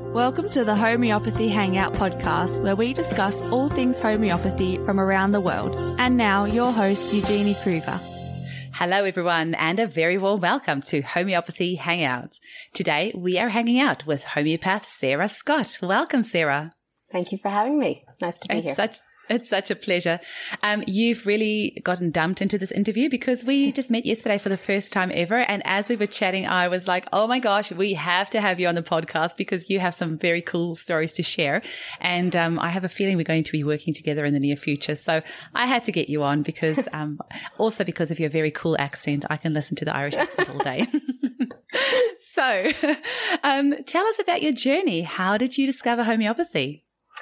Welcome to the Homeopathy Hangout podcast, where we discuss all things homeopathy from around the world. And now, your host, Eugenie Kruger. Hello, everyone, and a very warm welcome to Homeopathy Hangout. Today, we are hanging out with homeopath Sarah Scott. Welcome, Sarah. Thank you for having me. Nice to be here. It's such a pleasure. You've really gotten dumped into this interview because we just met yesterday for the first time ever. And as we were chatting, I was like, oh my gosh, we have to have you on the podcast because you have some very cool stories to share. And I have a feeling we're going to be working together in the near future. So I had to get you on because also because of your very cool accent. I can listen to the Irish accent all day. So tell us about your journey. How did you discover homeopathy?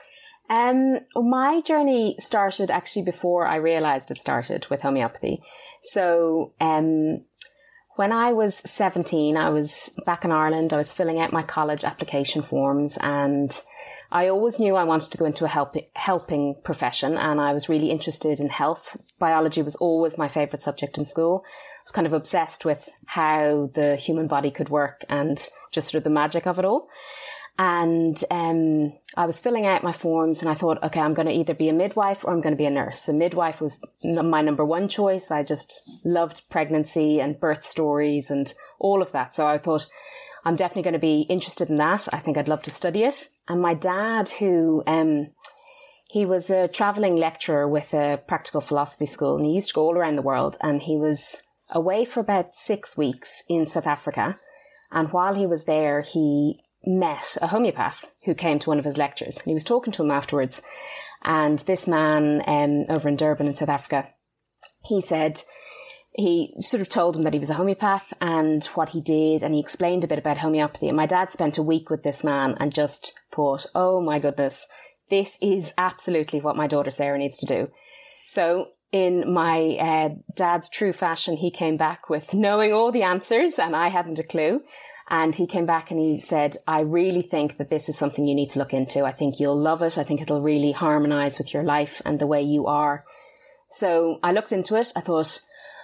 My journey started actually before I realized it started with homeopathy. So, when I was 17, I was back in Ireland. I was filling out my college application forms, and I always knew I wanted to go into a helping profession, and I was really interested in health. Biology was always my favorite subject in school. I was kind of obsessed with how the human body could work and just sort of the magic of it all. And I was filling out my forms and I thought, okay, I'm going to either be a midwife or I'm going to be a nurse. So midwife was my number one choice. I just loved pregnancy and birth stories and all of that. So I thought, I'm definitely going to be interested in that. I think I'd love to study it. And my dad, who he was a traveling lecturer with a practical philosophy school, and he used to go all around the world, and he was away for about 6 weeks in South Africa. And while he was there, he met a homeopath who came to one of his lectures, and he was talking to him afterwards. And this man over in Durban in South Africa, he sort of told him that he was a homeopath and what he did, and he explained a bit about homeopathy. And my dad spent a week with this man and just thought, oh my goodness, this is absolutely what my daughter Sarah needs to do. So in my dad's true fashion, he came back with knowing all the answers, and I hadn't a clue. And he came back and he said, I really think that this is something you need to look into. I think you'll love it. I think it'll really harmonize with your life and the way you are. So I looked into it. I thought,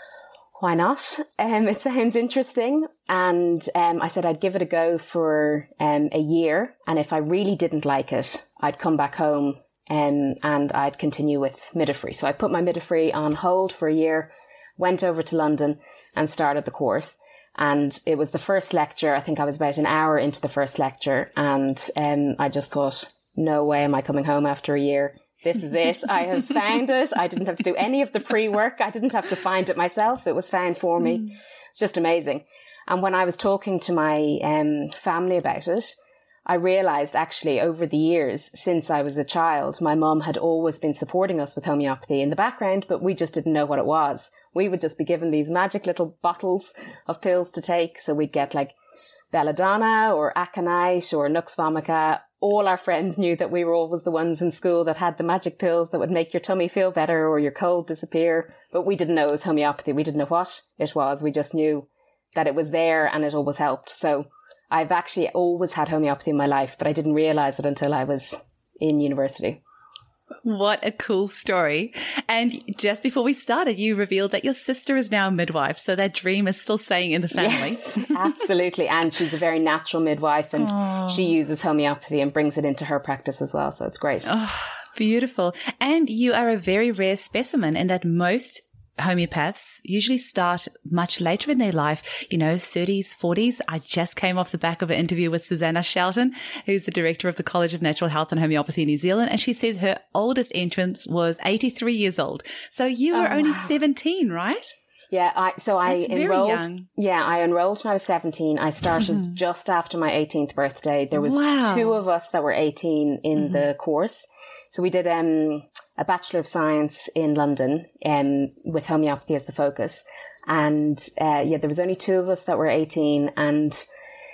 why not? It sounds interesting. And I said I'd give it a go for a year. And if I really didn't like it, I'd come back home and I'd continue with midwifery. So I put my midwifery on hold for a year, went over to London and started the course. And it was the first lecture. I think I was about an hour into the first lecture. And I just thought, no way am I coming home after a year. This is it. I have found it. I didn't have to do any of the pre-work. I didn't have to find it myself. It was found for me. It's just amazing. And when I was talking to my family about it, I realized actually over the years since I was a child, my mum had always been supporting us with homeopathy in the background, but we just didn't know what it was. We would just be given these magic little bottles of pills to take. So we'd get like belladonna or aconite or nux vomica. All our friends knew that we were always the ones in school that had the magic pills that would make your tummy feel better or your cold disappear. But we didn't know it was homeopathy. We didn't know what it was. We just knew that it was there and it always helped. So I've actually always had homeopathy in my life, but I didn't realize it until I was in university. What a cool story. And just before we started, you revealed that your sister is now a midwife. So that dream is still staying in the family. Yes, absolutely. And she's a very natural midwife, and she uses homeopathy and brings it into her practice as well. So it's great. Oh, beautiful. And you are a very rare specimen in that most homeopaths usually start much later in their life, 30s, 40s. I just came off the back of an interview with Susanna Shelton, who's the director of the College of Natural Health and Homeopathy in New Zealand. And she says her oldest entrance was 83 years old. So you were only 17, right? Yeah, I enrolled. Young. Yeah, I enrolled when I was 17. I started just after my 18th birthday. There was two of us that were 18 in the course. So we did a Bachelor of Science in London with homeopathy as the focus. And there was only two of us that were 18. And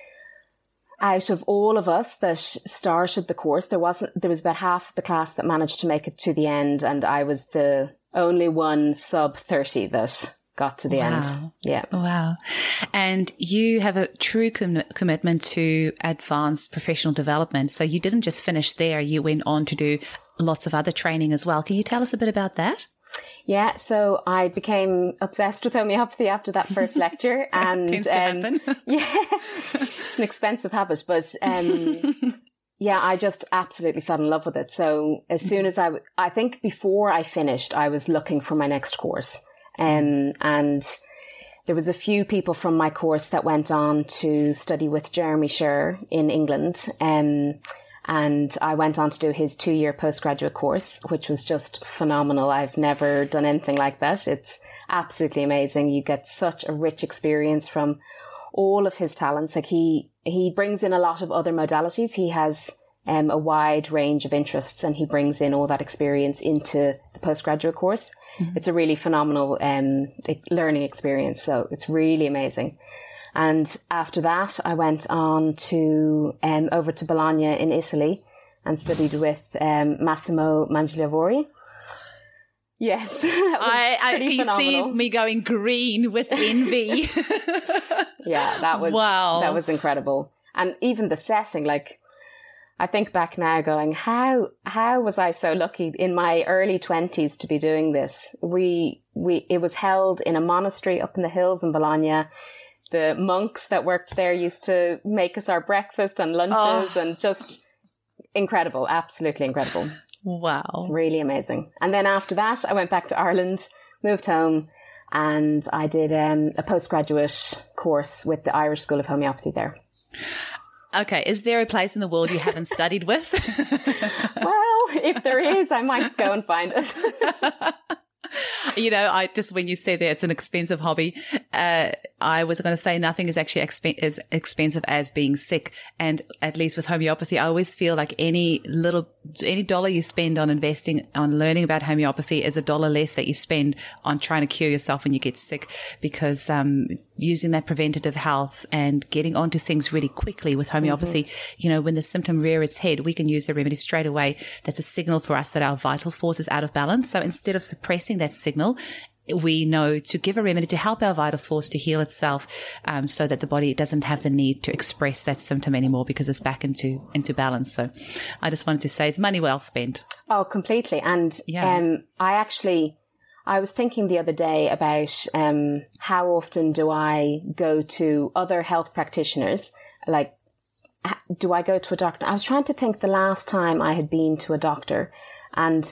out of all of us that started the course, there was about half of the class that managed to make it to the end. And I was the only one sub 30 that got to the end. Yeah. Wow. And you have a true commitment to advanced professional development. So you didn't just finish there. You went on to do lots of other training as well. Can you tell us a bit about that? Yeah, so I became obsessed with homeopathy after that first lecture. And tends to happen. Yeah, it's an expensive habit, but yeah, I just absolutely fell in love with it. So as soon as I think before I finished, I was looking for my next course. And there was a few people from my course that went on to study with Jeremy Sher in England. And I went on to do his 2-year postgraduate course, which was just phenomenal. I've never done anything like that. It's absolutely amazing. You get such a rich experience from all of his talents. Like he brings in a lot of other modalities. He has a wide range of interests, and he brings in all that experience into the postgraduate course. Mm-hmm. It's a really phenomenal learning experience. So it's really amazing. And after that, I went on to over to Bologna in Italy and studied with Massimo Mangialavori. Yes, can you see me going green with envy? Yeah, that was incredible. And even the setting, like, I think back now going, how was I so lucky in my early 20s to be doing this? It was held in a monastery up in the hills in Bologna. The monks that worked there used to make us our breakfast and lunches, and just incredible, absolutely incredible. Wow. Really amazing. And then after that, I went back to Ireland, moved home, and I did a postgraduate course with the Irish School of Homeopathy there. Okay. Is there a place in the world you haven't studied with? Well, if there is, I might go and find it. You know, when you say that it's an expensive hobby, I was going to say nothing is actually as expensive as being sick. And at least with homeopathy, I always feel like any dollar you spend on investing, on learning about homeopathy is a dollar less that you spend on trying to cure yourself when you get sick, because, using that preventative health and getting onto things really quickly with homeopathy, you know, when the symptom rears its head, we can use the remedy straight away. That's a signal for us that our vital force is out of balance. So instead of suppressing that signal, we know to give a remedy to help our vital force to heal itself, so that the body doesn't have the need to express that symptom anymore because it's back into balance. So I just wanted to say it's money well spent. Oh, completely. And I was thinking the other day about how often do I go to other health practitioners? Like, do I go to a doctor? I was trying to think the last time I had been to a doctor, and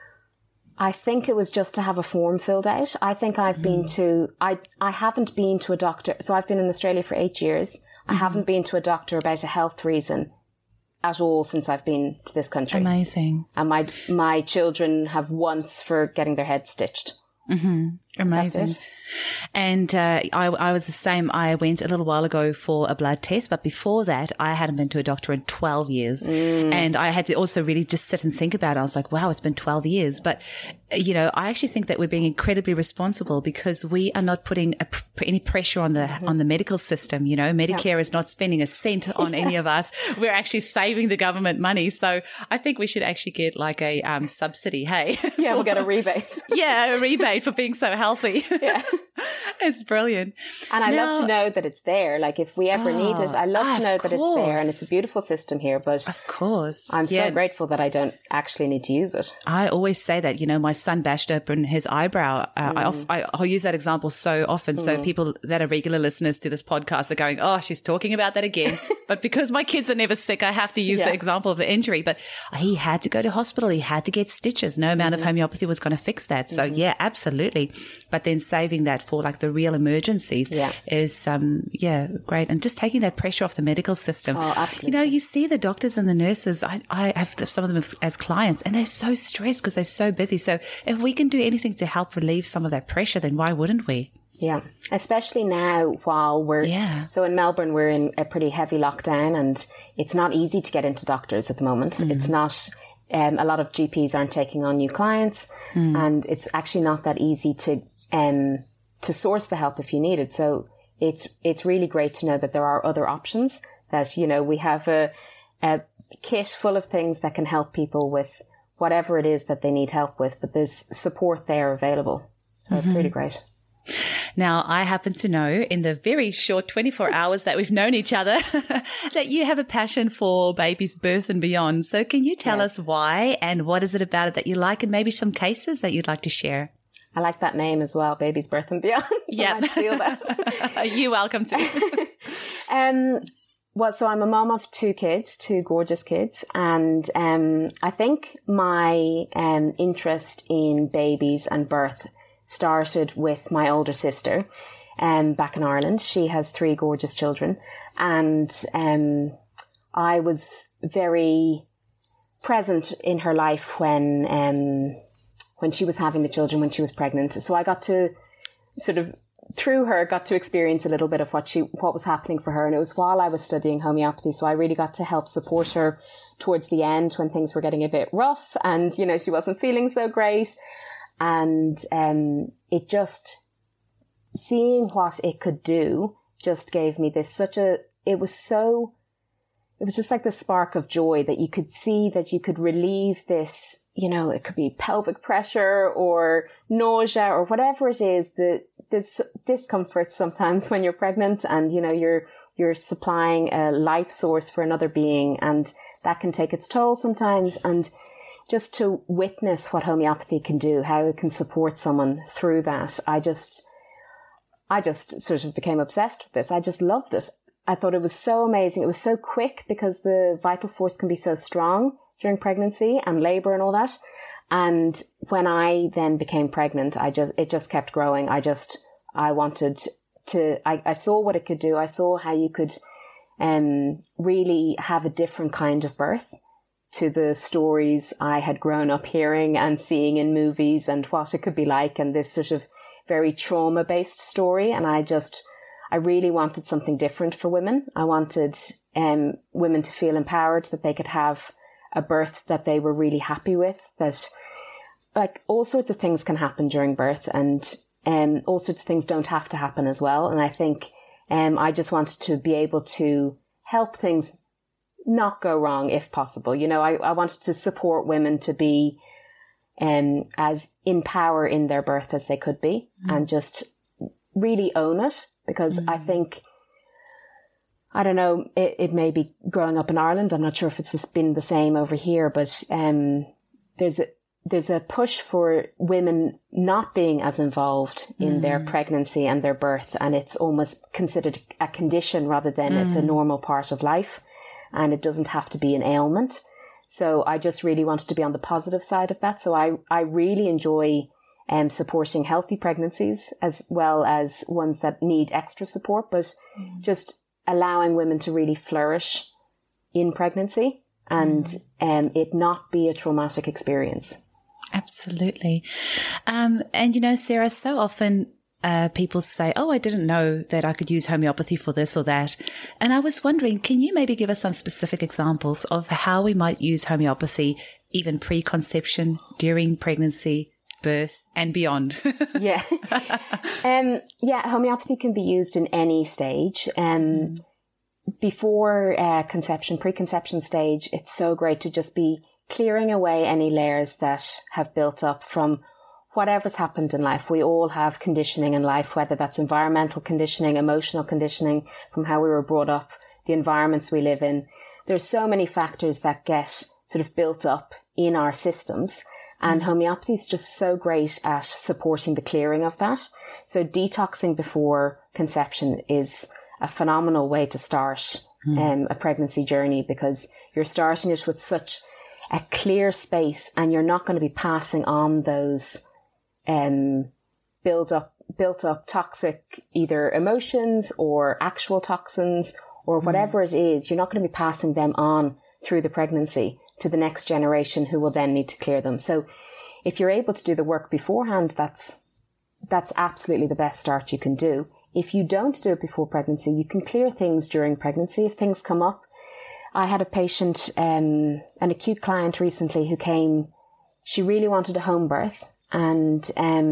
I think it was just to have a form filled out. I think I've been to, I haven't been to a doctor. So I've been in Australia for 8 years. I haven't been to a doctor about a health reason at all since I've been to this country. Amazing. And my children have once for getting their heads stitched. Mm-hmm. Amazing. And I was the same. I went a little while ago for a blood test, but before that, I hadn't been to a doctor in 12 years. And I had to also really just sit and think about it. I was like, wow, it's been 12 years. But, you know, I actually think that we're being incredibly responsible because we are not putting any pressure on the medical system. You know, Medicare is not spending a cent on any of us. We're actually saving the government money. So I think we should actually get like a subsidy. Hey, yeah, we'll get a rebate. Yeah, a rebate for being so healthy. Yeah. It's brilliant. And I love to know that it's there. Like if we ever need it, I love to know that it's there, and it's a beautiful system here. But of course, I'm so grateful that I don't actually need to use it. I always say that, you know, my son bashed open his eyebrow. I'll use that example so often. So people that are regular listeners to this podcast are going, oh, she's talking about that again. But because my kids are never sick, I have to use the example of the injury. But he had to go to hospital. He had to get stitches. No amount of homeopathy was going to fix that. So yeah, absolutely. But then saving that for like the real emergencies is, great. And just taking that pressure off the medical system. Oh, absolutely. You know, you see the doctors and the nurses. I have some of them as clients, and they're so stressed because they're so busy. So if we can do anything to help relieve some of that pressure, then why wouldn't we? Yeah, especially now while so in Melbourne, we're in a pretty heavy lockdown, and it's not easy to get into doctors at the moment. It's not, a lot of GPs aren't taking on new clients, and it's actually not that easy to source the help if you need it. So it's really great to know that there are other options, that, you know, we have a kit full of things that can help people with whatever it is that they need help with, but there's support there available. So it's really great. Now, I happen to know in the very short 24 hours that we've known each other that you have a passion for baby's birth and beyond. So can you tell us why, and what is it about it that you like, and maybe some cases that you'd like to share? I like that name as well, Baby's Birth and Beyond. Yeah. I feel that. You're welcome to. So I'm a mom of 2 kids, 2 gorgeous kids. And I think my interest in babies and birth started with my older sister back in Ireland. She has 3 gorgeous children. And I was very present in her life when she was having the children, when she was pregnant. So I got to sort of, through her, got to experience a little bit of what was happening for her. And it was while I was studying homeopathy. So I really got to help support her towards the end when things were getting a bit rough and, you know, she wasn't feeling so great. And it just, seeing what it could do just gave me this it was just like the spark of joy that you could see that you could relieve this, you know, it could be pelvic pressure or nausea or whatever it is, there's discomfort sometimes when you're pregnant and, you know, you're supplying a life source for another being, and that can take its toll sometimes. And just to witness what homeopathy can do, how it can support someone through that, I just sort of became obsessed with this. I just loved it. I thought it was so amazing. It was so quick because the vital force can be so strong during pregnancy and labor and all that. And when I then became pregnant, it just kept growing. I wanted to, I saw what it could do. I saw how you could, really have a different kind of birth to the stories I had grown up hearing and seeing in movies and what it could be like, and this sort of very trauma-based story. And I really wanted something different for women. I wanted women to feel empowered, that they could have a birth that they were really happy with, that like all sorts of things can happen during birth, and all sorts of things don't have to happen as well. And I think I just wanted to be able to help things not go wrong if possible. You know, I wanted to support women to be as in power in their birth as they could be, and just really own it. Because I think, I don't know, it may be growing up in Ireland. I'm not sure if it's been the same over here, but there's a push for women not being as involved in their pregnancy and their birth. And it's almost considered a condition rather than it's a normal part of life. And it doesn't have to be an ailment. So I just really wanted to be on the positive side of that. So I really enjoy supporting healthy pregnancies as well as ones that need extra support, but just allowing women to really flourish in pregnancy and it not be a traumatic experience. Absolutely. And, you know, Sarah, so often people say, oh, I didn't know that I could use homeopathy for this or that. And I was wondering, can you maybe give us some specific examples of how we might use homeopathy even pre-conception, during pregnancy, birth and beyond? Yeah. Homeopathy can be used in any stage. Before conception, preconception stage, it's so great to just be clearing away any layers that have built up from whatever's happened in life. We all have conditioning in life, whether that's environmental conditioning, emotional conditioning, from how we were brought up, the environments we live in. There's so many factors that get sort of built up in our systems. And homeopathy is just so great at supporting the clearing of that. So detoxing before conception is a phenomenal way to start a pregnancy journey, because you're starting it with such a clear space, and you're not going to be passing on those built up toxic either emotions or actual toxins or whatever it is. You're not going to be passing them on through the pregnancy to the next generation, who will then need to clear them. So if you're able to do the work beforehand, that's absolutely the best start you can do. If you don't do it before pregnancy, you can clear things during pregnancy if things come up. I had a patient, an acute client recently who came, she really wanted a home birth, and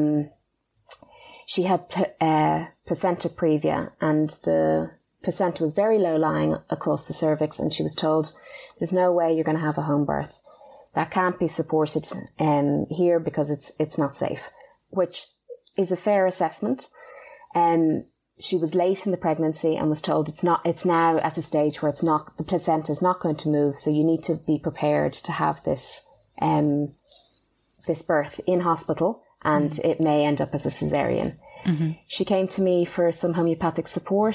she had placenta previa, and the placenta was very low lying across the cervix, and she was told, there's no way you're going to have a home birth. That can't be supported here because it's not safe, which is a fair assessment. She was late in the pregnancy and was told it's now at a stage where the placenta is not going to move. So you need to be prepared to have this birth in hospital, and it may end up as a cesarean. She came to me for some homeopathic support.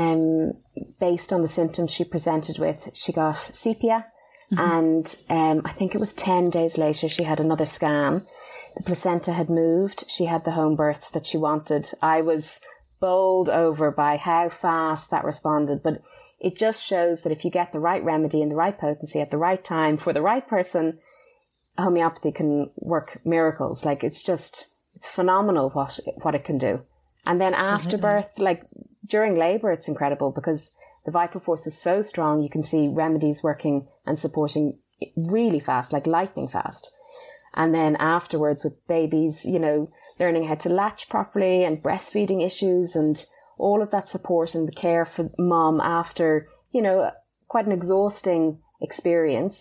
Based on the symptoms she presented with, she got sepia. And I think it was 10 days later, she had another scan. The placenta had moved. She had the home birth that she wanted. I was bowled over by how fast that responded. But it just shows that if you get the right remedy and the right potency at the right time for the right person, homeopathy can work miracles. Like, it's phenomenal what it can do. And then after birth, like during labour, it's incredible because the vital force is so strong. You can see remedies working and supporting really fast, like lightning fast. And then afterwards with babies, you know, learning how to latch properly and breastfeeding issues and all of that support and the care for mom after, you know, quite an exhausting experience.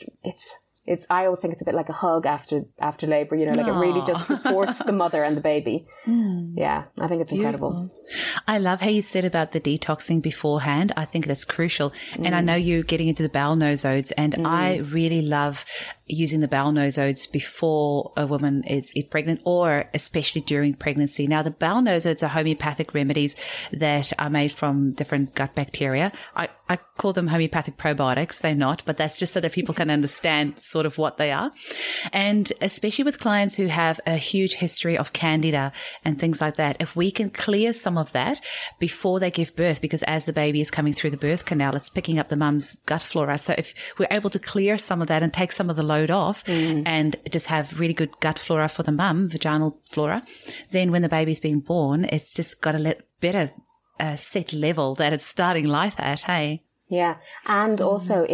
I always think it's a bit like a hug after labour, you know, like it really just supports the mother and the baby. Yeah, I think it's incredible. I love how you said about the detoxing beforehand. I think that's crucial. And I know you're getting into the bowel nosodes, and I really love using the bowel nosodes before a woman is pregnant or especially during pregnancy. Now, the bowel nosodes are homeopathic remedies that are made from different gut bacteria. I call them homeopathic probiotics. They're not, but that's just so that people can understand sort of what they are. And especially with clients who have a huge history of candida and things like that, if we can clear some of that before they give birth, because as the baby is coming through the birth canal, it's picking up the mum's gut flora. So if we're able to clear some of that and take some of the load off and just have really good gut flora for the mum, vaginal flora, then when the baby's being born, it's just got a better set level that it's starting life at, hey? Yeah. And also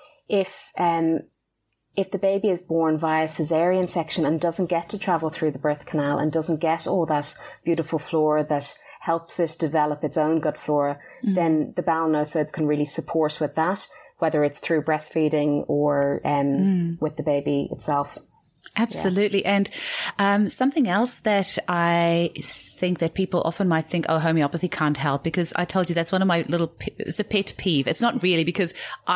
if the baby is born via cesarean section and doesn't get to travel through the birth canal and doesn't get all that beautiful flora that helps it develop its own gut flora, then the bowel nosodes can really support with that, whether it's through breastfeeding or with the baby itself. Absolutely. Yeah. And something else that I think that people often might think, oh, homeopathy can't help, because I told you that's one of my it's a pet peeve. It's not really, because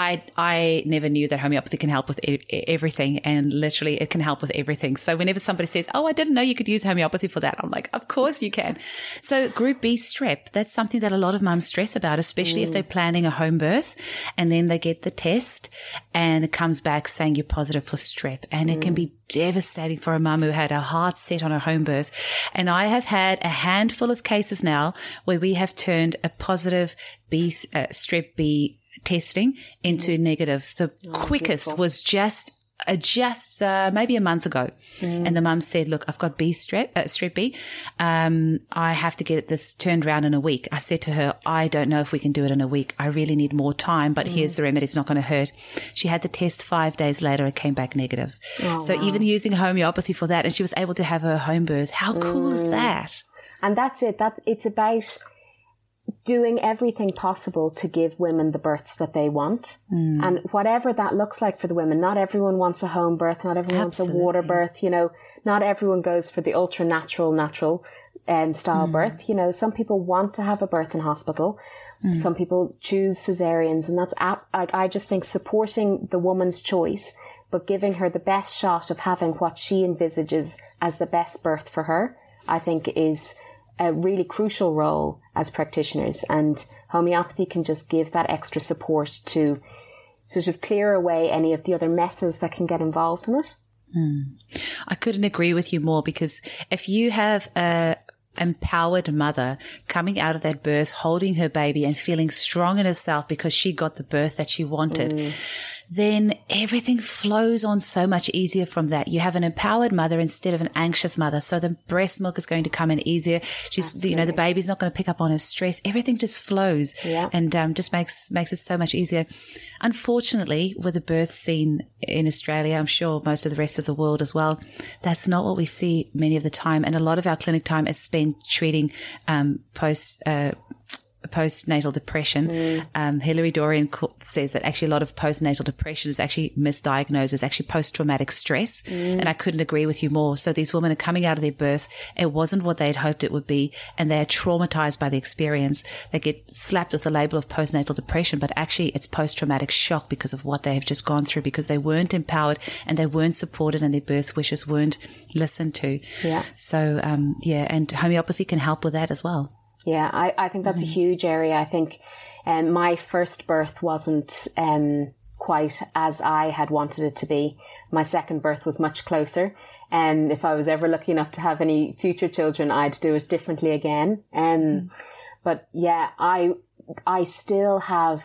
I never knew that homeopathy can help with everything, and literally it can help with everything. So whenever somebody says, oh, I didn't know you could use homeopathy for that, I'm like, of course you can. So group B strep, that's something that a lot of mums stress about, especially if they're planning a home birth and then they get the test and it comes back saying you're positive for strep, and it can be devastating for a mum who had her heart set on a home birth. And I have had a handful of cases now where we have turned a positive strep B testing into negative. The quickest beautiful. Was just maybe a month ago. And the mum said, look, I've got strep B. I have to get this turned around in a week. I said to her, I don't know if we can do it in a week. I really need more time, but here's the remedy. It's not going to hurt. She had the test 5 days later. It came back negative. So even using homeopathy for that, and she was able to have her home birth. How cool is that? And that's it. It's about doing everything possible to give women the births that they want. And whatever that looks like for the women. Not everyone wants a home birth. Not everyone wants a water birth. You know, not everyone goes for the ultra natural style birth. You know, some people want to have a birth in hospital. Some people choose cesareans, and that's, I just think supporting the woman's choice, but giving her the best shot of having what she envisages as the best birth for her, I think is a really crucial role as practitioners, and homeopathy can just give that extra support to sort of clear away any of the other messes that can get involved in it. I couldn't agree with you more, because if you have a empowered mother coming out of that birth, holding her baby and feeling strong in herself because she got the birth that she wanted, then everything flows on so much easier from that. You have an empowered mother instead of an anxious mother. So the breast milk is going to come in easier. The baby's not going to pick up on her stress. Everything just flows and just makes it so much easier. Unfortunately, with the birth scene in Australia, I'm sure most of the rest of the world as well, that's not what we see many of the time. And a lot of our clinic time is spent treating postnatal depression. Hilary Dorian says that actually a lot of postnatal depression is actually misdiagnosed as actually post-traumatic stress. And I couldn't agree with you more. So these women are coming out of their birth. It wasn't what they had hoped it would be. And they're traumatized by the experience. They get slapped with the label of postnatal depression, but actually it's post-traumatic shock because of what they have just gone through, because they weren't empowered and they weren't supported and their birth wishes weren't listened to. Yeah. So, and homeopathy can help with that as well. Yeah, I think that's a huge area. I think my first birth wasn't quite as I had wanted it to be. My second birth was much closer. And if I was ever lucky enough to have any future children, I'd do it differently again. But yeah, I still have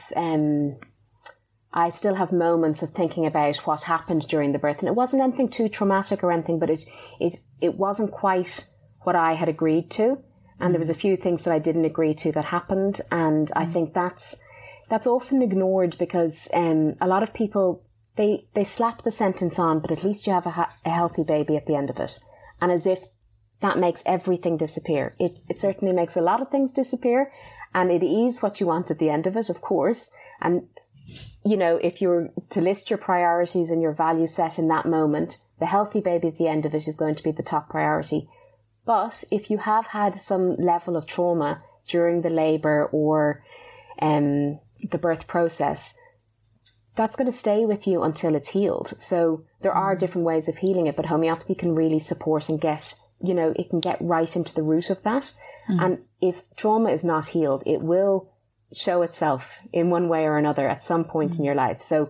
moments of thinking about what happened during the birth. And it wasn't anything too traumatic or anything, but it wasn't quite what I had agreed to. And there was a few things that I didn't agree to that happened. And I think that's often ignored because a lot of people, they slap the sentence on, but at least you have a healthy baby at the end of it. And as if that makes everything disappear. It certainly makes a lot of things disappear. And it is what you want at the end of it, of course. And, you know, if you're to list your priorities and your value set in that moment, the healthy baby at the end of it is going to be the top priority. But if you have had some level of trauma during the labour or the birth process, that's going to stay with you until it's healed. So there are different ways of healing it, but homeopathy can really support and get, you know, it can get right into the root of that. And if trauma is not healed, it will show itself in one way or another at some point in your life. So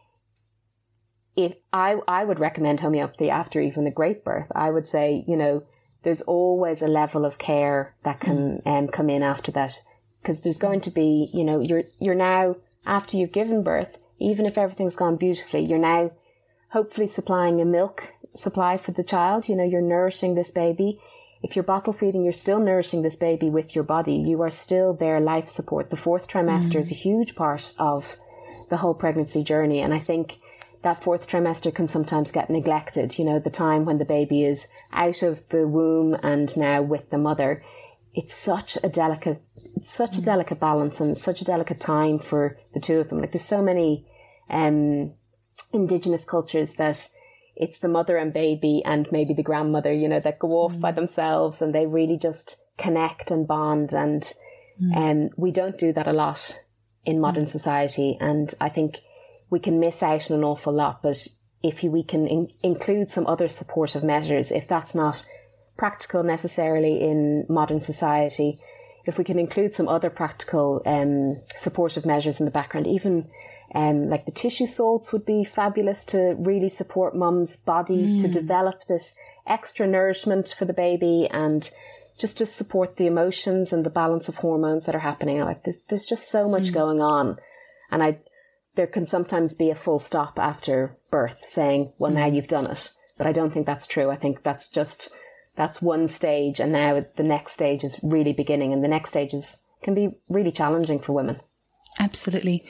if I would recommend homeopathy after even a great birth. I would say, you know, there's always a level of care that can come in after that, because there's going to be, you know, you're now, after you've given birth, even if everything's gone beautifully, you're now hopefully supplying a milk supply for the child. You know, you're nourishing this baby. If you're bottle feeding, you're still nourishing this baby with your body. You are still their life support. The fourth trimester is a huge part of the whole pregnancy journey. And I think that fourth trimester can sometimes get neglected, you know, the time when the baby is out of the womb and now with the mother. It's such a delicate balance and such a delicate time for the two of them. Like there's so many indigenous cultures that it's the mother and baby and maybe the grandmother, you know, that go off by themselves and they really just connect and bond. And we don't do that a lot in modern society. And I think we can miss out on an awful lot, but if we can include some other supportive measures, if that's not practical necessarily in modern society, if we can include some other practical supportive measures in the background, even like the tissue salts would be fabulous to really support mum's body to develop this extra nourishment for the baby and just to support the emotions and the balance of hormones that are happening. Like there's just so much going on. And there can sometimes be a full stop after birth saying, well, now you've done it. But I don't think that's true. I think that's one stage. And now the next stage is really beginning. And the next stage can be really challenging for women. Absolutely.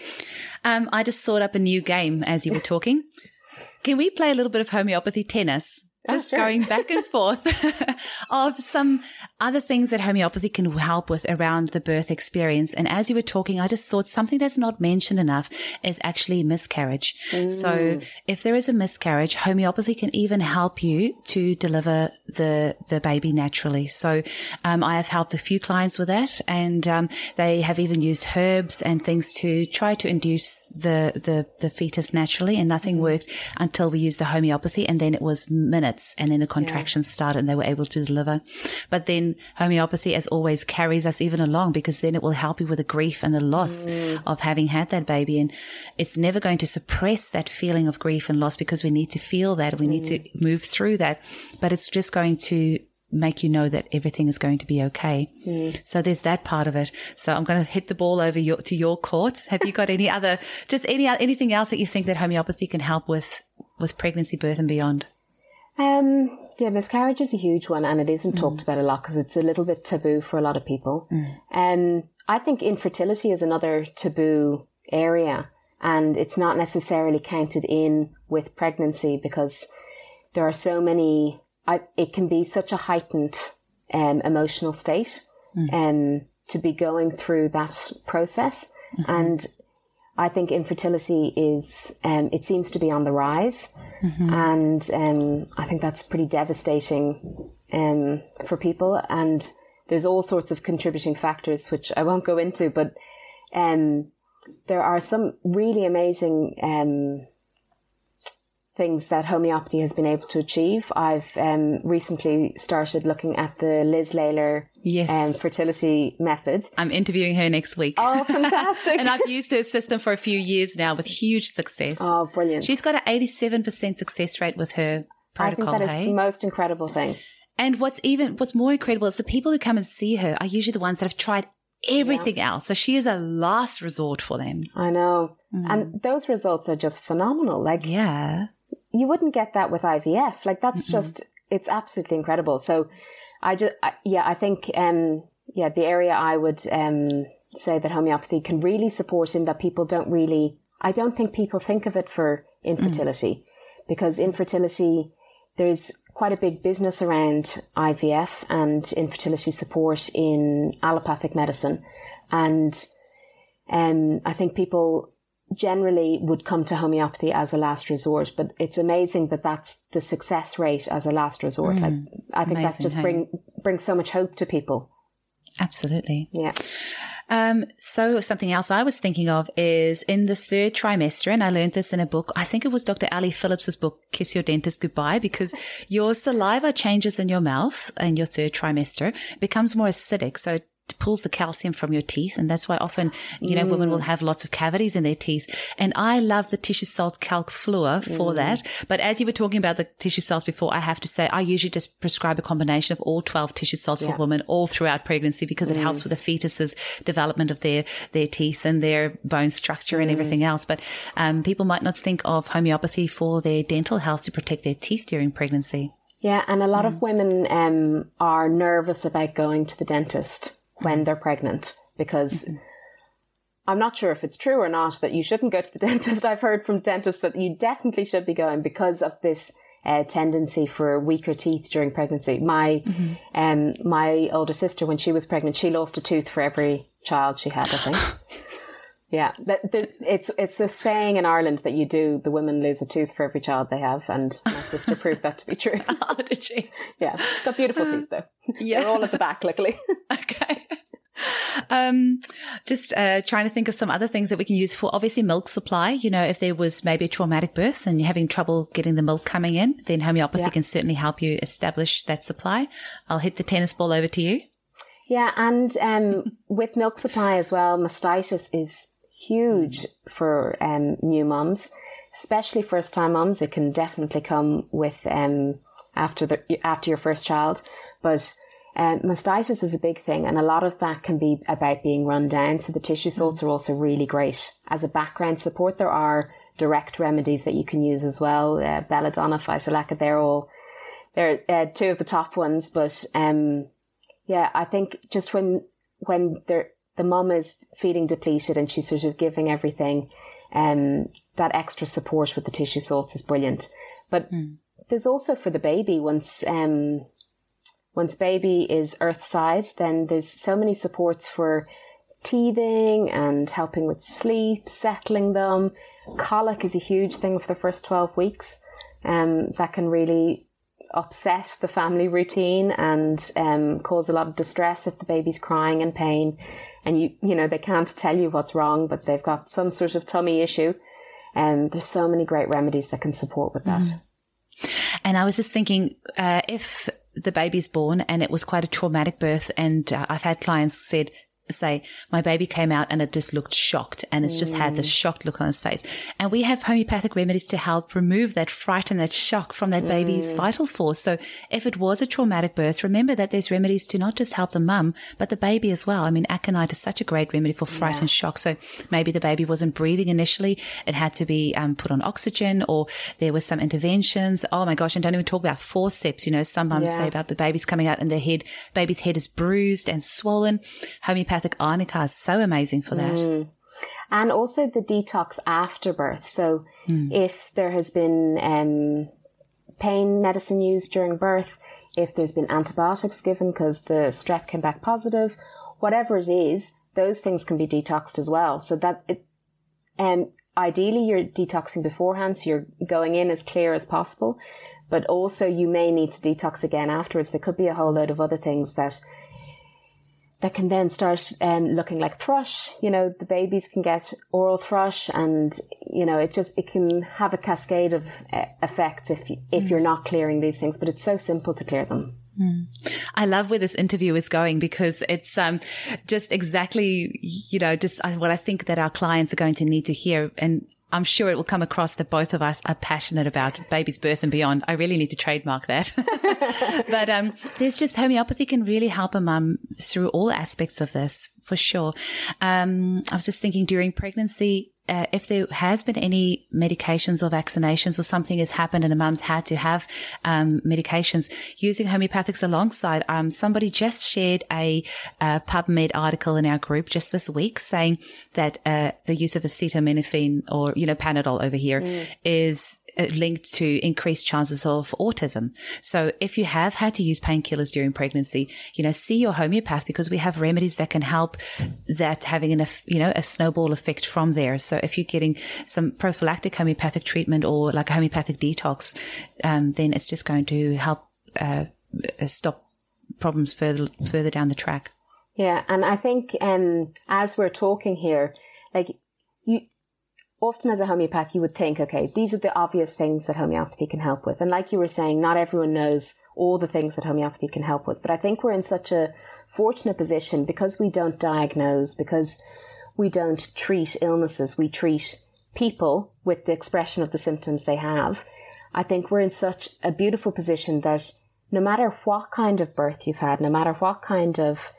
I just thought up a new game as you were talking. Can we play a little bit of homeopathy tennis? Just going back and forth of some other things that homeopathy can help with around the birth experience. And as you were talking, I just thought something that's not mentioned enough is actually miscarriage. So if there is a miscarriage, homeopathy can even help you to deliver the baby naturally. So I have helped a few clients with that, and they have even used herbs and things to try to induce the fetus naturally, and nothing worked until we used the homeopathy, and then it was minutes. And then the contractions started and they were able to deliver. But then homeopathy, as always, carries us even along, because then it will help you with the grief and the loss of having had that baby. And it's never going to suppress that feeling of grief and loss, because we need to feel that. We need to move through that. But it's just going to make you know that everything is going to be okay. So there's that part of it. So I'm going to hit the ball over to your court. Have you got anything else that you think that homeopathy can help with pregnancy, birth and beyond? Miscarriage is a huge one, and it isn't talked about a lot because it's a little bit taboo for a lot of people. I think infertility is another taboo area, and it's not necessarily counted in with pregnancy because there are so many, it can be such a heightened emotional state to be going through that process. Mm-hmm. And I think infertility is, it seems to be on the rise. Mm-hmm. And I think that's pretty devastating for people. And there's all sorts of contributing factors, which I won't go into, but there are some really amazing things that homeopathy has been able to achieve. I've recently started looking at the Liz Layler fertility method. I'm interviewing her next week. Oh, fantastic. And I've used her system for a few years now with huge success. Oh, brilliant. She's got an 87% success rate with her protocol. I think that is the most incredible thing. And what's more incredible is the people who come and see her are usually the ones that have tried everything else. So she is a last resort for them. I know. And those results are just phenomenal. Like, you wouldn't get that with IVF. Like, that's just, it's absolutely incredible. So I think, the area I would say that homeopathy can really support in that people don't really, I don't think people think of it for infertility, because infertility, there's quite a big business around IVF and infertility support in allopathic medicine. And I think people generally would come to homeopathy as a last resort, but it's amazing that that's the success rate as a last resort. Like, I think that just brings so much hope to people. Absolutely. Yeah. So something else I was thinking of is in the third trimester, and I learned this in a book. I think it was Dr. Ali Phillips's book, Kiss Your Dentist Goodbye, because your saliva changes in your mouth in your third trimester. It becomes more acidic. So it pulls the calcium from your teeth. And that's why often, women will have lots of cavities in their teeth. And I love the tissue salt calc fluor for that. But as you were talking about the tissue salts before, I have to say, I usually just prescribe a combination of all 12 tissue salts for women all throughout pregnancy, because it helps with the fetus's development of their teeth and their bone structure and everything else. But people might not think of homeopathy for their dental health to protect their teeth during pregnancy. Yeah. And a lot of women are nervous about going to the dentist when they're pregnant, because I'm not sure if it's true or not that you shouldn't go to the dentist. I've heard from dentists that you definitely should be going because of this tendency for weaker teeth during pregnancy. My older sister, when she was pregnant, she lost a tooth for every child she had, I think. Yeah, it's a saying in Ireland that the women lose a tooth for every child they have, and my sister proved that to be true. Oh, did she? Yeah, she's got beautiful teeth though. Yeah. They're all at the back, luckily. Okay. Just trying to think of some other things that we can use for, obviously, milk supply. You know, if there was maybe a traumatic birth and you're having trouble getting the milk coming in, then homeopathy can certainly help you establish that supply. I'll hit the tennis ball over to you. Yeah, and with milk supply as well, mastitis is huge for new mums, especially first-time mums. It can definitely come with after your first child, but mastitis is a big thing, and a lot of that can be about being run down. So the tissue salts are also really great as a background support. There are direct remedies that you can use as well. Belladonna, Phytolacca, they're two of the top ones. But I think just when the mum is feeling depleted and she's sort of giving everything, that extra support with the tissue salts is brilliant. But there's also for the baby, once baby is earthside, then there's so many supports for teething and helping with sleep, settling them. Colic is a huge thing for the first 12 weeks. That can really upset the family routine and cause a lot of distress if the baby's crying in pain. And you know, they can't tell you what's wrong, but they've got some sort of tummy issue. There's so many great remedies that can support with that. And I was just thinking, if the baby's born and it was quite a traumatic birth, and I've had clients say, my baby came out and it just looked shocked, and it's just had this shocked look on his face. And we have homeopathic remedies to help remove that fright and that shock from that baby's vital force. So if it was a traumatic birth, remember that there's remedies to not just help the mum, but the baby as well. I mean, aconite is such a great remedy for fright and shock. So maybe the baby wasn't breathing initially. It had to be put on oxygen, or there was some interventions. Oh my gosh. And don't even talk about forceps. You know, some mums say about the baby's coming out and baby's head is bruised and swollen. Homeopathic arnica is so amazing for that. And also the detox after birth. So if there has been pain medicine used during birth, if there's been antibiotics given because the strep came back positive, whatever it is, those things can be detoxed as well. So that ideally you're detoxing beforehand, so you're going in as clear as possible, but also you may need to detox again afterwards. There could be a whole load of other things that can then start looking like thrush. You know, the babies can get oral thrush, and you know, it can have a cascade of effects if you're not clearing these things. But it's so simple to clear them. I love where this interview is going, because it's just exactly, you know, just what I think that our clients are going to need to hear. And I'm sure it will come across that both of us are passionate about baby's birth and beyond. I really need to trademark that. But there's just homeopathy can really help a mum through all aspects of this, for sure. I was just thinking during pregnancy, if there has been any medications or vaccinations or something has happened and a mum's had to have medications, using homeopathics alongside, somebody just shared a PubMed article in our group just this week saying that the use of acetaminophen, or, you know, Panadol over here, is linked to increased chances of autism. So if you have had to use painkillers during pregnancy, you know, see your homeopath, because we have remedies that can help that having a snowball effect from there. So if you're getting some prophylactic homeopathic treatment or like a homeopathic detox, then it's just going to help stop problems further down the track. Yeah. And I think as we're talking here, like often as a homeopath, you would think, okay, these are the obvious things that homeopathy can help with. And like you were saying, not everyone knows all the things that homeopathy can help with. But I think we're in such a fortunate position because we don't diagnose, because we don't treat illnesses. We treat people with the expression of the symptoms they have. I think we're in such a beautiful position that no matter what kind of birth you've had, no matter what kind of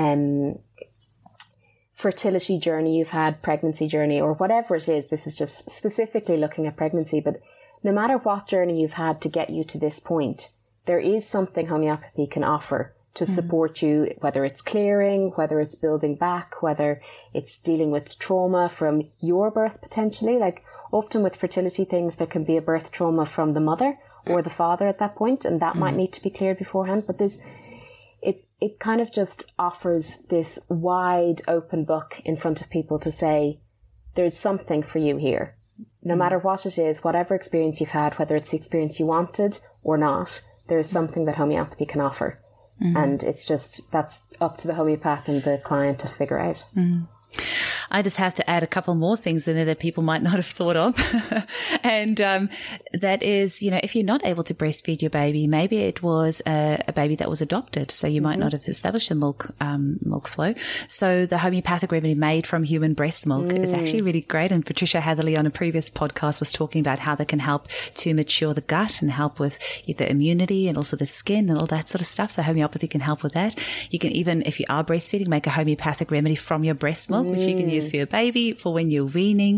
fertility journey you've had, pregnancy journey, or whatever it is, this is just specifically looking at pregnancy, but no matter what journey you've had to get you to this point, there is something homeopathy can offer to support you, whether it's clearing, whether it's building back, whether it's dealing with trauma from your birth potentially. Like often with fertility things, there can be a birth trauma from the mother or the father at that point, and that might need to be cleared beforehand. But it kind of just offers this wide open book in front of people to say, there's something for you here. No matter what it is, whatever experience you've had, whether it's the experience you wanted or not, there's something that homeopathy can offer. And it's just, that's up to the homeopath and the client to figure out. I just have to add a couple more things in there that people might not have thought of. And that is, you know, if you're not able to breastfeed your baby, maybe it was a baby that was adopted. So you might not have established a milk flow. So the homeopathic remedy made from human breast milk is actually really great. And Patricia Hatherley on a previous podcast was talking about how they can help to mature the gut and help with the immunity and also the skin and all that sort of stuff. So homeopathy can help with that. You can even, if you are breastfeeding, make a homeopathic remedy from your breast milk, which you can use for your baby, for when you're weaning.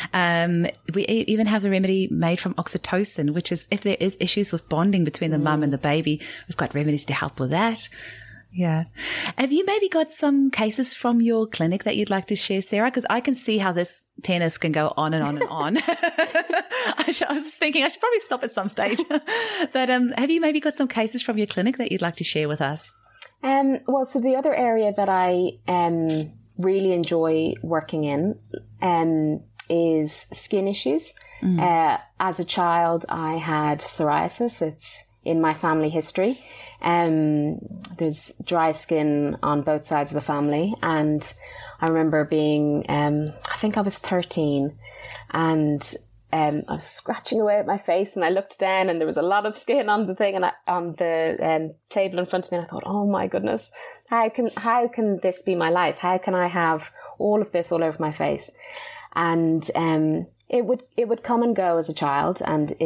We even have the remedy made from oxytocin, which is if there is issues with bonding between the mum and the baby, we've got remedies to help with that. Yeah. Have you maybe got some cases from your clinic that you'd like to share, Sarah? Because I can see how this tennis can go on and on and on. I was just thinking I should probably stop at some stage. But have you maybe got some cases from your clinic that you'd like to share with us? Well, so the other area that I really enjoy working in is skin issues. As a child, I had psoriasis. It's in my family history. There's dry skin on both sides of the family. And I remember being, I think I was 13, and I was scratching away at my face, and I looked down and there was a lot of skin on the thing and on the table in front of me. And I thought, oh my goodness, how can this be my life? How can I have all of this all over my face? And it would come and go as a child, and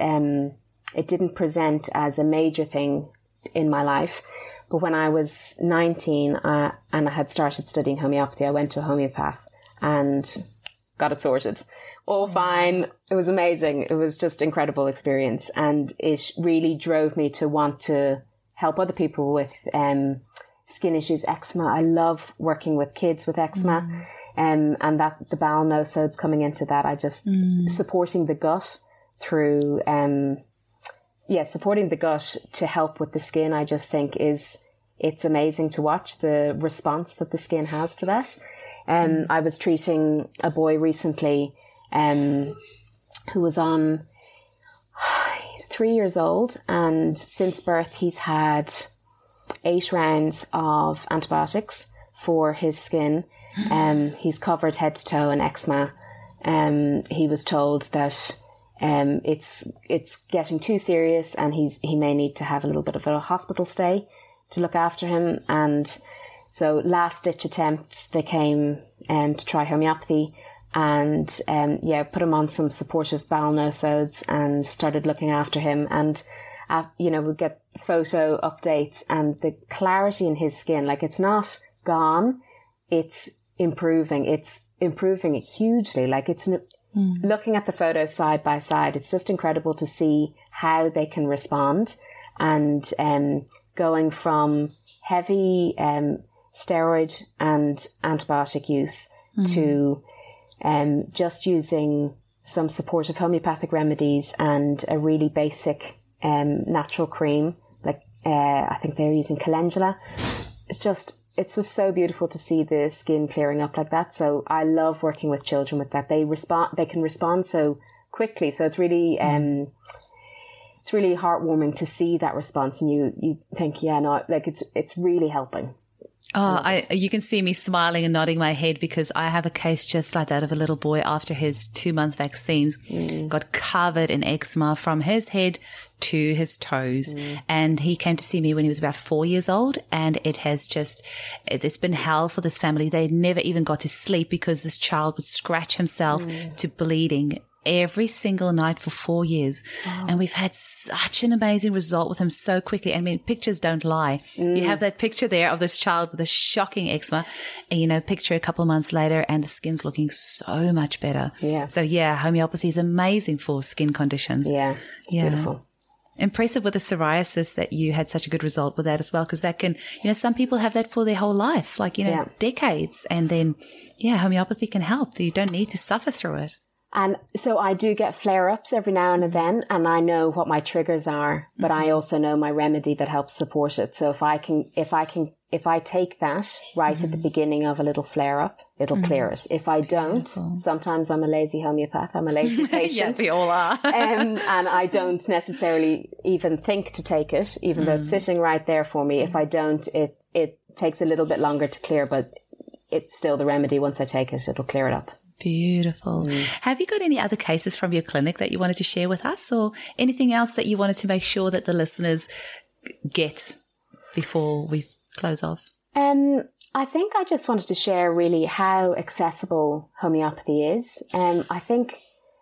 it didn't present as a major thing in my life. But when I was 19 and I had started studying homeopathy, I went to a homeopath and got it sorted. All fine. It was amazing. It was just incredible experience. And it really drove me to want to help other people with skin issues, eczema. I love working with kids with eczema. And that the bowel nosodes coming into that. I just supporting the gut through supporting the gut to help with the skin, I just think is it's amazing to watch the response that the skin has to that. I was treating a boy recently who was on, he's 3 years old, and since birth he's had 8 rounds of antibiotics for his skin. He's covered head to toe in eczema. He was told that it's getting too serious and he may need to have a little bit of a hospital stay to look after him. And so last ditch attempt, they came to try homeopathy and put him on some supportive bowel nosodes and started looking after him. And we'd get photo updates and the clarity in his skin, like it's not gone, it's improving. It's improving hugely. Like it's looking at the photos side by side. It's just incredible to see how they can respond, and going from heavy steroid and antibiotic use to just using some supportive homeopathic remedies and a really basic natural cream, like I think they're using calendula. It's just so beautiful to see the skin clearing up like that. So I love working with children with that. They can respond so quickly. So it's really it's really heartwarming to see that response, and you think, it's really helping. Oh, you can see me smiling and nodding my head, because I have a case just like that of a little boy after his 2-month vaccines, got covered in eczema from his head to his toes. And he came to see me when he was about 4 years old, and it's been hell for this family. They never even got to sleep because this child would scratch himself to bleeding every single night for 4 years. And we've had such an amazing result with him so quickly. I mean, pictures don't lie. You have that picture there of this child with a shocking eczema, and picture a couple of months later and the skin's looking so much better. So homeopathy is amazing for skin conditions. Beautiful. Impressive with the psoriasis that you had such a good result with that as well, because that can, some people have that for their whole life, like, decades. And then, homeopathy can help. You don't need to suffer through it. And so I do get flare-ups every now and then, and I know what my triggers are, but I also know my remedy that helps support it. So if I take that right at the beginning of a little flare-up, it'll clear it. If I don't, sometimes I'm a lazy homeopath, I'm a lazy patient. We all are. And I don't necessarily even think to take it, even though it's sitting right there for me. If I don't, it takes a little bit longer to clear, but it's still the remedy. Once I take it, it'll clear it up. Beautiful. Have you got any other cases from your clinic that you wanted to share with us, or anything else that you wanted to make sure that the listeners get before we close off? I think I just wanted to share really how accessible homeopathy is. I think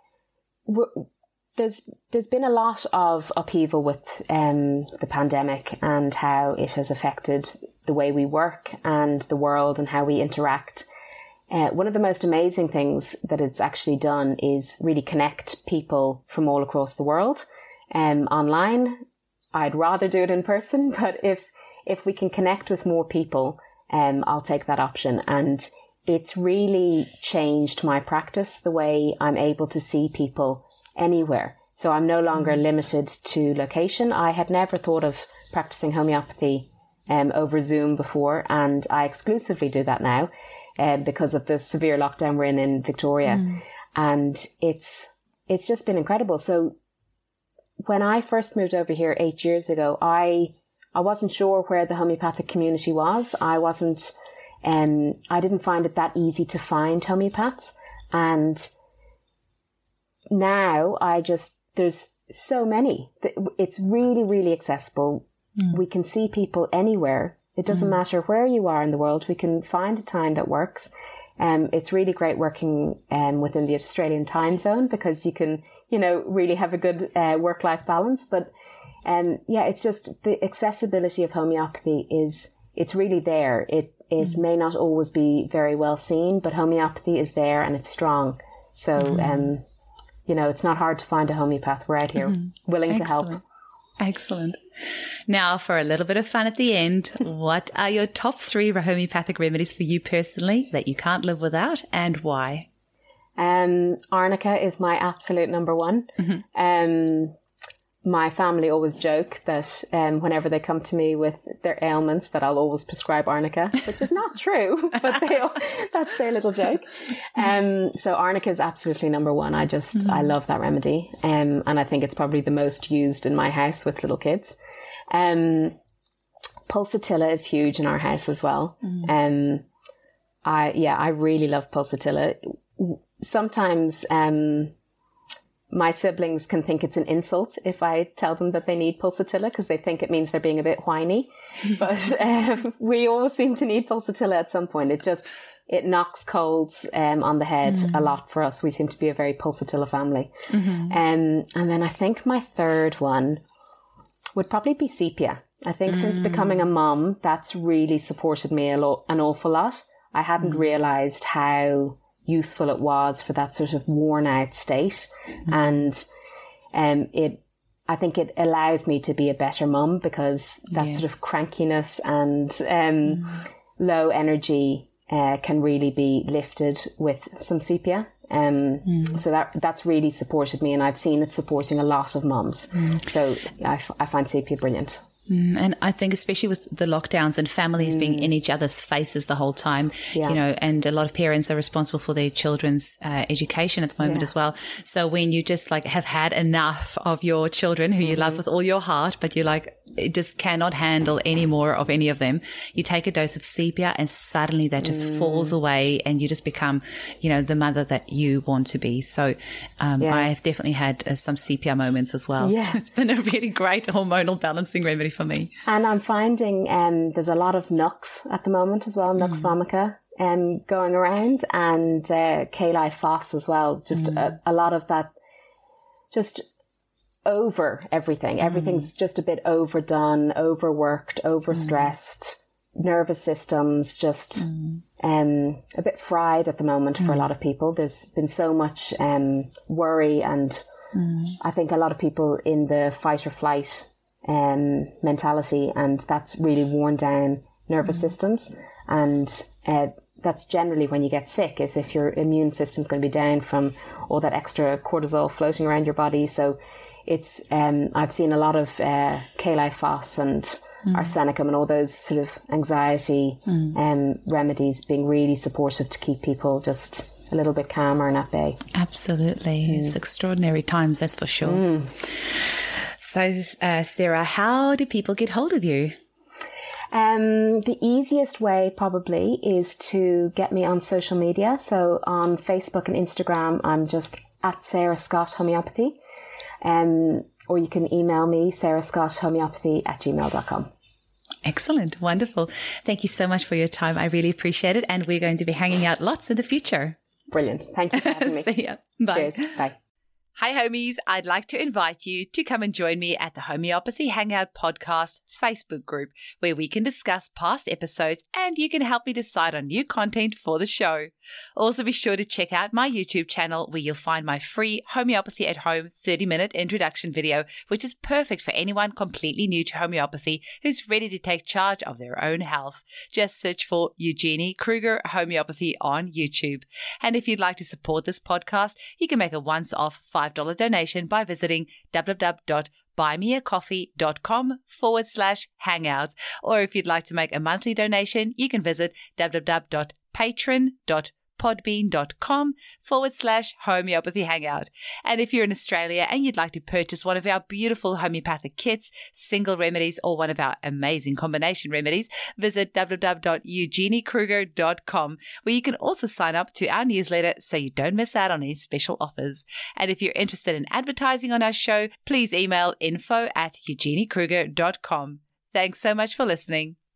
there's been a lot of upheaval with the pandemic and how it has affected the way we work and the world and how we interact. One of the most amazing things that it's actually done is really connect people from all across the world. Online, I'd rather do it in person, but if we can connect with more people, I'll take that option. And it's really changed my practice, the way I'm able to see people anywhere. So I'm no longer limited to location. I had never thought of practicing homeopathy over Zoom before, and I exclusively do that now. Because of the severe lockdown we're in Victoria. And it's just been incredible. So when I first moved over here 8 years ago, I wasn't sure where the homeopathic community was. I didn't find it that easy to find homeopaths. And now there's so many. It's really, really accessible. We can see people anywhere. It doesn't matter where you are in the world. We can find a time that works. It's really great working within the Australian time zone, because you can, really have a good work-life balance. But it's just the accessibility of homeopathy it's really there. It may not always be very well seen, but homeopathy is there and it's strong. So, it's not hard to find a homeopath. We're out here willing to help. Excellent. Now, for a little bit of fun at the end, what are your top 3 homeopathic remedies for you personally that you can't live without, and why? Arnica is my absolute number one. my family always joke that whenever they come to me with their ailments that I'll always prescribe arnica, which is not true, but that's their little joke. So arnica is absolutely number one. I love that remedy. And I think it's probably the most used in my house with little kids. Pulsatilla is huge in our house as well. I really love pulsatilla. Sometimes my siblings can think it's an insult if I tell them that they need pulsatilla because they think it means they're being a bit whiny. But we all seem to need pulsatilla at some point. It knocks colds on the head a lot for us. We seem to be a very pulsatilla family. And then I think my third one would probably be sepia. I think since becoming a mum, that's really supported me an awful lot. I hadn't realised how useful it was for that sort of worn out state. And I think it allows me to be a better mum because that sort of crankiness and low energy can really be lifted with some sepia. So that's really supported me, and I've seen it supporting a lot of mums. So I find sepia brilliant. And I think especially with the lockdowns and families being in each other's faces the whole time, and a lot of parents are responsible for their children's education at the moment as well. So when you just like have had enough of your children who you love with all your heart, but you're like, it just cannot handle any more of any of them, you take a dose of sepia and suddenly that just falls away and you just become, the mother that you want to be. So I've definitely had some sepia moments as well. Yeah. So it's been a really great hormonal balancing remedy for me. And I'm finding there's a lot of Nux at the moment as well, Nux vomica going around, and Kali Foss as well. Just a lot of that, just over everything. Everything's just a bit overdone, overworked, overstressed. Nervous systems just a bit fried at the moment for a lot of people. There's been so much worry, and I think a lot of people in the fight or flight mentality, and that's really worn down nervous systems. And that's generally when you get sick, is if your immune system's going to be down from all that extra cortisol floating around your body. So it's I've seen a lot of Kali Foss and arsenicum and all those sort of anxiety remedies being really supportive to keep people just a little bit calmer and at bay. Absolutely. It's extraordinary times, that's for sure. So, Sarah, how do people get hold of you? The easiest way probably is to get me on social media. So on Facebook and Instagram, I'm just at Sarah Scott Homeopathy. Or you can email me, sarahscotthomeopathy@gmail.com. Excellent. Wonderful. Thank you so much for your time. I really appreciate it. And we're going to be hanging out lots in the future. Brilliant. Thank you for having me. See ya. Bye. Cheers. Bye. Hi, homies. I'd like to invite you to come and join me at the Homeopathy Hangout Podcast Facebook group, where we can discuss past episodes and you can help me decide on new content for the show. Also, be sure to check out my YouTube channel, where you'll find my free Homeopathy at Home 30-minute introduction video, which is perfect for anyone completely new to homeopathy who's ready to take charge of their own health. Just search for Eugenie Kruger Homeopathy on YouTube. And if you'd like to support this podcast, you can make a once-off $5 donation by visiting www.buymeacoffee.com/hangouts. Or if you'd like to make a monthly donation, you can visit www.patreon.podbean.com/homeopathy hangout. And if you're in Australia and you'd like to purchase one of our beautiful homeopathic kits, single remedies, or one of our amazing combination remedies, visit www.eugeniekruger.com, where you can also sign up to our newsletter so you don't miss out on any special offers. And if you're interested in advertising on our show, please email info@eugeniekruger.com. Thanks so much for listening.